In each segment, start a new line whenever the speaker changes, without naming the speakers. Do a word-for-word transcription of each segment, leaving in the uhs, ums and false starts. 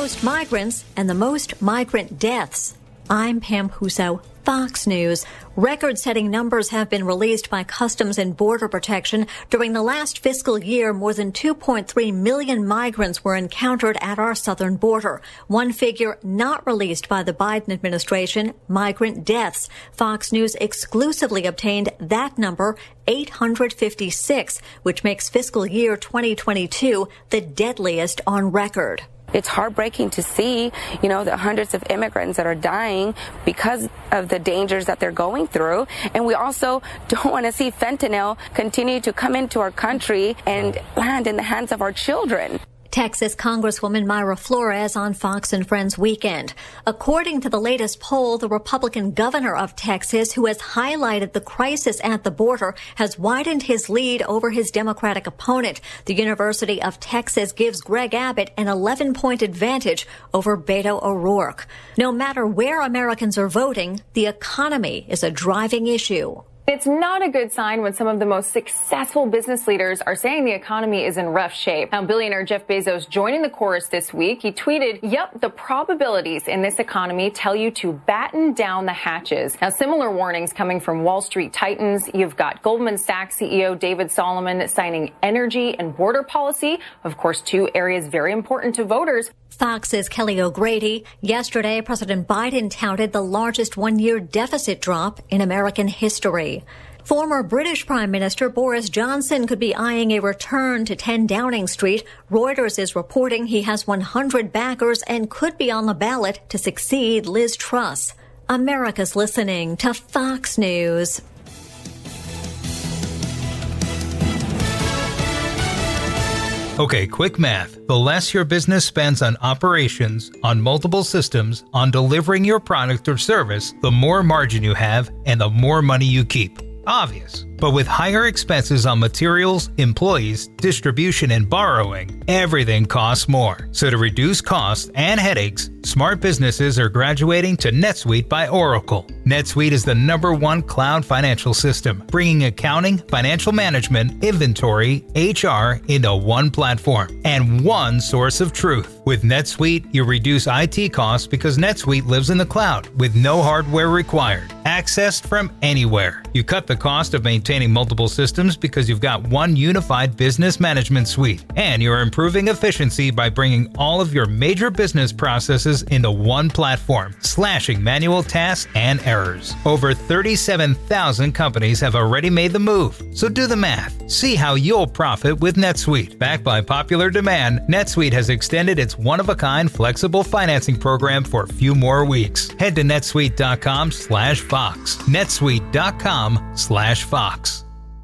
most migrants and the most migrant deaths. I'm Pam Huso, Fox News. Record-setting numbers have been released by Customs and Border Protection. During the last fiscal year, more than two point three million migrants were encountered at our southern border. One figure not released by the Biden administration, migrant deaths. Fox News exclusively obtained that number, eight hundred fifty-six, which makes fiscal year twenty twenty-two the deadliest on record.
It's heartbreaking to see, you know, the hundreds of immigrants that are dying because of the dangers that they're going through. And we also don't want to see fentanyl continue to come into our country and land in the hands of our children.
Texas Congresswoman Mayra Flores on Fox and Friends Weekend. According to the latest poll, the Republican governor of Texas, who has highlighted the crisis at the border, has widened his lead over his Democratic opponent. The University of Texas gives Greg Abbott an eleven-point advantage over Beto O'Rourke. No matter where Americans are voting, the economy is a driving issue.
It's not a good sign when some of the most successful business leaders are saying the economy is in rough shape. Now, billionaire Jeff Bezos joining the chorus this week. He tweeted, "Yep, the probabilities in this economy tell you to batten down the hatches." Now, similar warnings coming from Wall Street titans. You've got Goldman Sachs C E O David Solomon signing energy and border policy. Of course, two areas very important to voters.
Fox's Kelly O'Grady. Yesterday, President Biden touted the largest one-year deficit drop in American history. Former British Prime Minister Boris Johnson could be eyeing a return to ten Downing Street. Reuters is reporting he has one hundred backers and could be on the ballot to succeed Liz Truss. America's listening to Fox News.
Okay, quick math. The less your business spends on operations, on multiple systems, on delivering your product or service, the more margin you have and the more money you keep. Obvious. But with higher expenses on materials, employees, distribution, and borrowing, everything costs more. So to reduce costs and headaches, smart businesses are graduating to NetSuite by Oracle. NetSuite is the number one cloud financial system, bringing accounting, financial management, inventory, H R into one platform and one source of truth. With NetSuite, you reduce I T costs because NetSuite lives in the cloud with no hardware required, accessed from anywhere. You cut the cost of maintaining multiple systems because you've got one unified business management suite, and you're improving efficiency by bringing all of your major business processes into one platform, slashing manual tasks and errors. Over thirty-seven thousand companies have already made the move, so do the math. See how you'll profit with NetSuite. Backed by popular demand, NetSuite has extended its one-of-a-kind flexible financing program for a few more weeks. Head to netsuite.com slash Fox. netsuite.com slash Fox.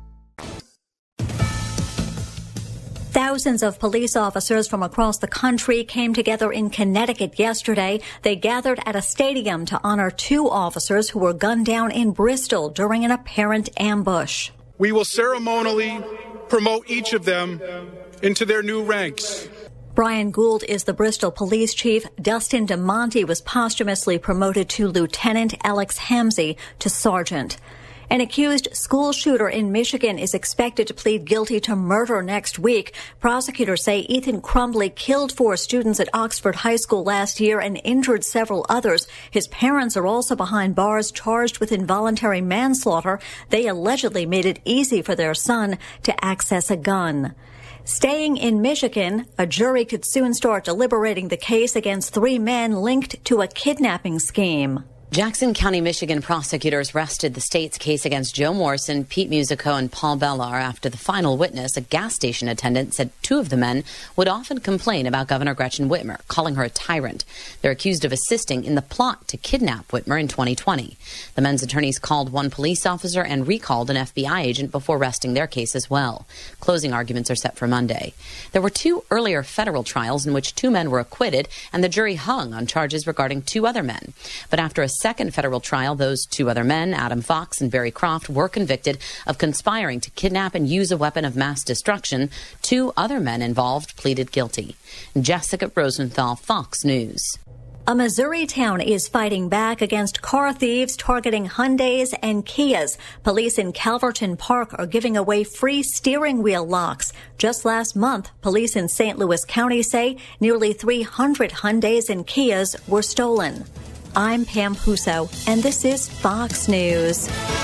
Thousands of police officers from across the country came together in Connecticut yesterday. They gathered at a stadium to honor two officers who were gunned down in Bristol during an apparent ambush.
We will ceremonially promote each of them into their new ranks.
Brian Gould is the Bristol police chief. Dustin DeMonte was posthumously promoted to lieutenant. Alex Hamzy to sergeant. An accused school shooter in Michigan is expected to plead guilty to murder next week. Prosecutors say Ethan Crumbley killed four students at Oxford High School last year and injured several others. His parents are also behind bars, charged with involuntary manslaughter. They allegedly made it easy for their son to access a gun. Staying in Michigan, a jury could soon start deliberating the case against three men linked to a kidnapping scheme.
Jackson County, Michigan prosecutors rested the state's case against Joe Morrison, Pete Musico, and Paul Bellar after the final witness, a gas station attendant, said two of the men would often complain about Governor Gretchen Whitmer, calling her a tyrant. They're accused of assisting in the plot to kidnap Whitmer in twenty twenty. The men's attorneys called one police officer and recalled an F B I agent before resting their case as well. Closing arguments are set for Monday. There were two earlier federal trials in which two men were acquitted and the jury hung on charges regarding two other men. But after a second federal trial, those two other men, Adam Fox and Barry Croft, were convicted of conspiring to kidnap and use a weapon of mass destruction. Two other men involved pleaded guilty. Jessica Rosenthal, Fox News.
A Missouri town is fighting back against car thieves targeting Hyundais and Kias. Police in Calverton Park are giving away free steering wheel locks. Just last month, police in Saint Louis County say nearly three hundred Hyundais and Kias were stolen. I'm Pam Puso, and this is Fox News.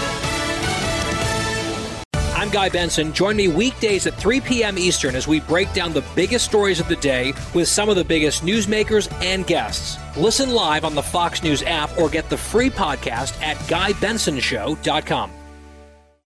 I'm Guy Benson. Join me weekdays at three p.m. Eastern as we break down the biggest stories of the day with some of the biggest newsmakers and guests. Listen live on the Fox News app or get the free podcast at guy benson show dot com.